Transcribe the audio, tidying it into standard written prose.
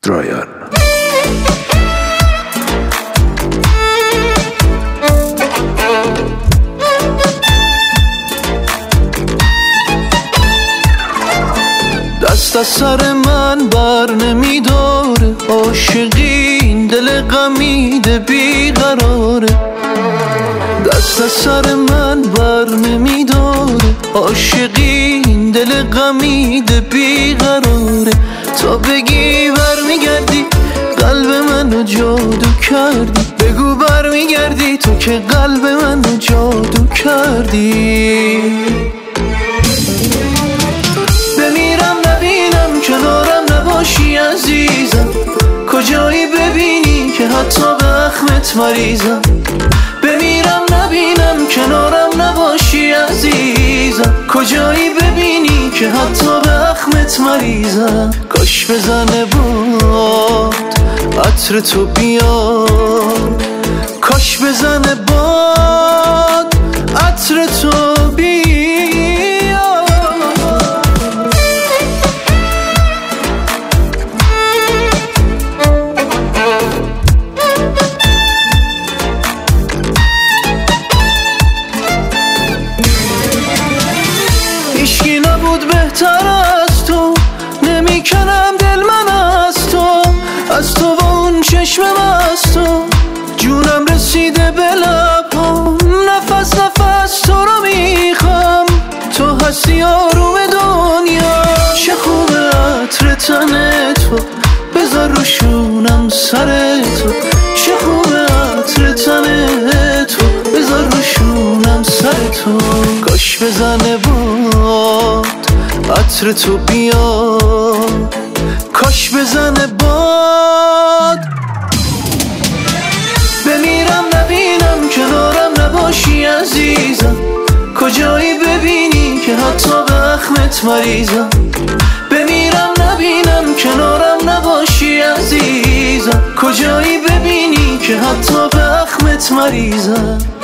درایان. دست از سر من بر نمیداره، عاشقی این دل غمیده بیقراره. دست از سر من بر نمیداره، عاشقی این دل غمیده بیقراره. تا بگی بر میگردی قلب منو جادو کردی، بگو بر میگردی تو که قلب منو جادو کردی. بمیرم نبینم کنارم نباشی عزیزم، کجایی ببینی که حتی به اخمت مریضم. بمیرم نبینم کنارم نباشی عزیزم، کجایی ببینی که حتی به اخمت مریضم. کاش بزنه باد عطر تو بیاد، کاش بزنه باد عطر تو بیاد. هیچکی نبود بهتر از تو، نمیکنم دل من از تو و اون چشمم از تو. جونم رسیده به لبام، نفس نفس تو رو میخوام. تو هستی آروم دنیا، چه خوبه عطر تن تو، بذار روشونم سر تو. چه خوبه عطر تن تو، بذار روشونم سر تو. کاش بزنه باد عطر تو بیاد، کاش بزنه باد. بمیرم نبینم کنارم نباشی عزیزم، کجایی ببینی که حتی به اخمت مریضم. بمیرم نبینم کنارم نباشی عزیزم، کجایی ببینی که حتی به اخمت مریضم.